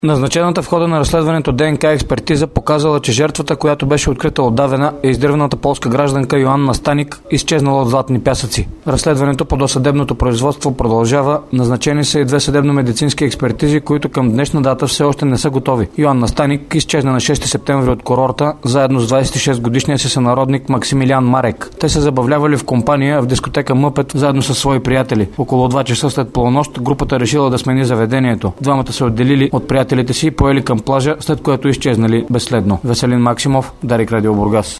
Назначената в хода на разследването ДНК експертиза показала, че жертвата, която беше открита отдавена, е издирваната полска гражданка Йоанна Станик, изчезнала от Златни пясъци. Разследването по досъдебното производство продължава. Назначени са и 2 съдебно-медицински експертизи, които към днешна дата все още не са готови. Йоанна Станик изчезна на 6 септември от курорта, заедно с 26-годишния си сънародник Максимилиан Марек. Те се забавлявали в компания в дискотека Мъпет заедно с свои приятели. Около 2 часа след полунощ групата решила да смени заведението. Двамата се отделили от приятелите си и поели към плажа, след което изчезнали безследно. Веселин Максимов, Дарик Радио Бургас.